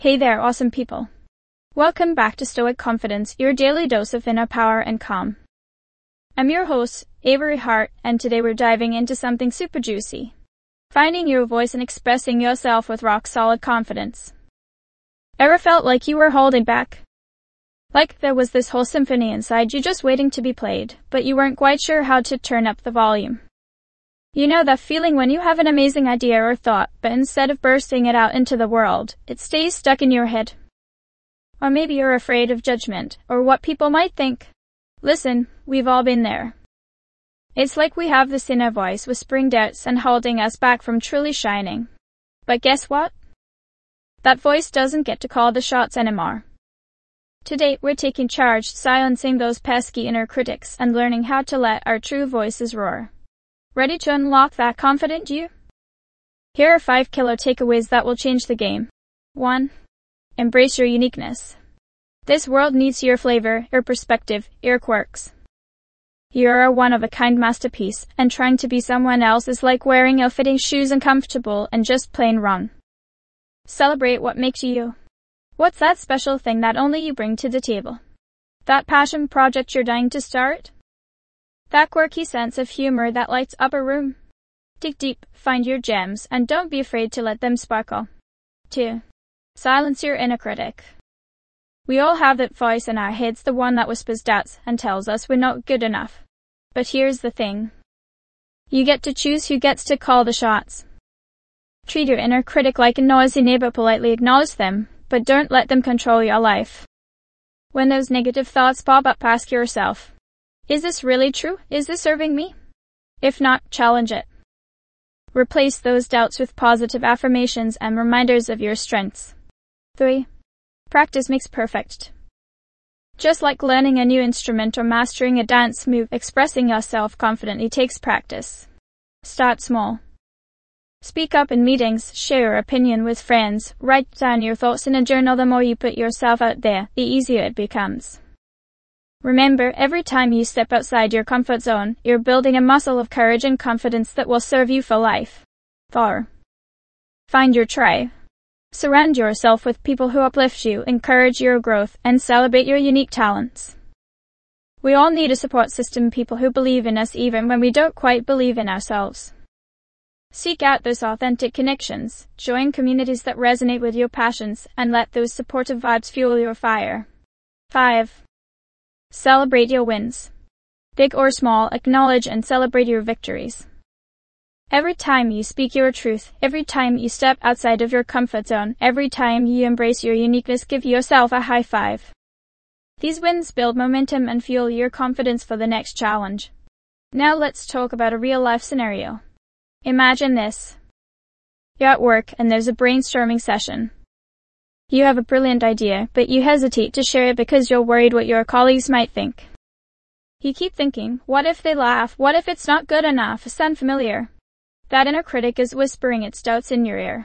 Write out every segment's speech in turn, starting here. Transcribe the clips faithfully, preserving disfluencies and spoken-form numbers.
Hey there, awesome people. Welcome back to Stoic Confidence, your daily dose of inner power and calm. I'm your host, Avery Hart, and today we're diving into something super juicy. Finding your voice and expressing yourself with rock-solid confidence. Ever felt like you were holding back? Like there was this whole symphony inside you just waiting to be played, but you weren't quite sure how to turn up the volume. You know that feeling when you have an amazing idea or thought, but instead of bursting it out into the world, it stays stuck in your head. Or maybe you're afraid of judgment, or what people might think. Listen, we've all been there. It's like we have this inner voice whispering doubts and holding us back from truly shining. But guess what? That voice doesn't get to call the shots anymore. Today, we're taking charge, silencing those pesky inner critics, and learning how to let our true voices roar. Ready to unlock that confident you? Here are five killer takeaways that will change the game. one. Embrace your uniqueness. This world needs your flavor, your perspective, your quirks. You are a one-of-a-kind masterpiece, and trying to be someone else is like wearing ill-fitting shoes uncomfortable and just plain wrong. Celebrate what makes you you. What's that special thing that only you bring to the table? That passion project you're dying to start? That quirky sense of humor that lights up a room? Dig deep, find your gems, and don't be afraid to let them sparkle. two. Silence your inner critic. We all have that voice in our heads, the one that whispers doubts and tells us we're not good enough. But here's the thing. You get to choose who gets to call the shots. Treat your inner critic like a noisy neighbor, politely acknowledge them, but don't let them control your life. When those negative thoughts pop up, ask yourself, is this really true? Is this serving me? If not, challenge it. Replace those doubts with positive affirmations and reminders of your strengths. three. Practice makes perfect. Just like learning a new instrument or mastering a dance move, expressing yourself confidently takes practice. Start small. Speak up in meetings, share your opinion with friends, write down your thoughts in a journal. The more you put yourself out there, the easier it becomes. Remember, every time you step outside your comfort zone, you're building a muscle of courage and confidence that will serve you for life. four. Find your tribe. Surround yourself with people who uplift you, encourage your growth, and celebrate your unique talents. We all need a support system, people who believe in us even when we don't quite believe in ourselves. Seek out those authentic connections, join communities that resonate with your passions, and let those supportive vibes fuel your fire. five. Celebrate your wins. Big or small, acknowledge and celebrate your victories. Every time you speak your truth, every time you step outside of your comfort zone, every time you embrace your uniqueness, give yourself a high five. These wins build momentum and fuel your confidence for the next challenge. Now let's talk about a real-life scenario. Imagine this. You're at work and there's a brainstorming session. You have a brilliant idea, but you hesitate to share it because you're worried what your colleagues might think. You keep thinking, what if they laugh? What if it's not good enough? Sound familiar? That inner critic is whispering its doubts in your ear.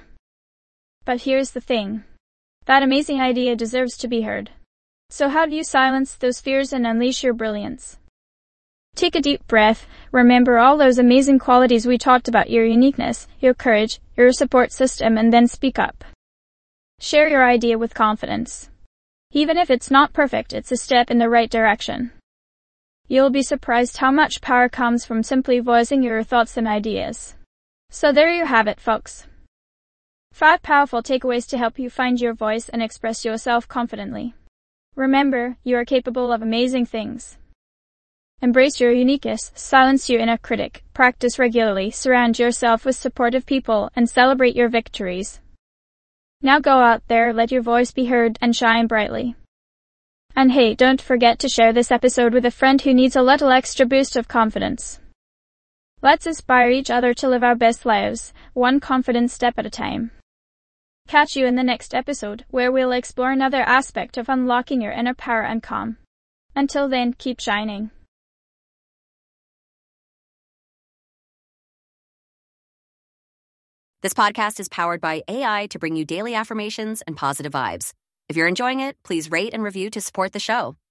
But here's the thing. That amazing idea deserves to be heard. So how do you silence those fears and unleash your brilliance? Take a deep breath. Remember all those amazing qualities we talked about, your uniqueness, your courage, your support system, and then speak up. Share your idea with confidence. Even if it's not perfect, it's a step in the right direction. You'll be surprised how much power comes from simply voicing your thoughts and ideas. So there you have it, folks. Five powerful takeaways to help you find your voice and express yourself confidently. Remember, you are capable of amazing things. Embrace your uniqueness, silence your inner critic, practice regularly, surround yourself with supportive people, and celebrate your victories. Now go out there, let your voice be heard, and shine brightly. And hey, don't forget to share this episode with a friend who needs a little extra boost of confidence. Let's inspire each other to live our best lives, one confident step at a time. Catch you in the next episode, where we'll explore another aspect of unlocking your inner power and calm. Until then, keep shining. This podcast is powered by A I to bring you daily affirmations and positive vibes. If you're enjoying it, please rate and review to support the show.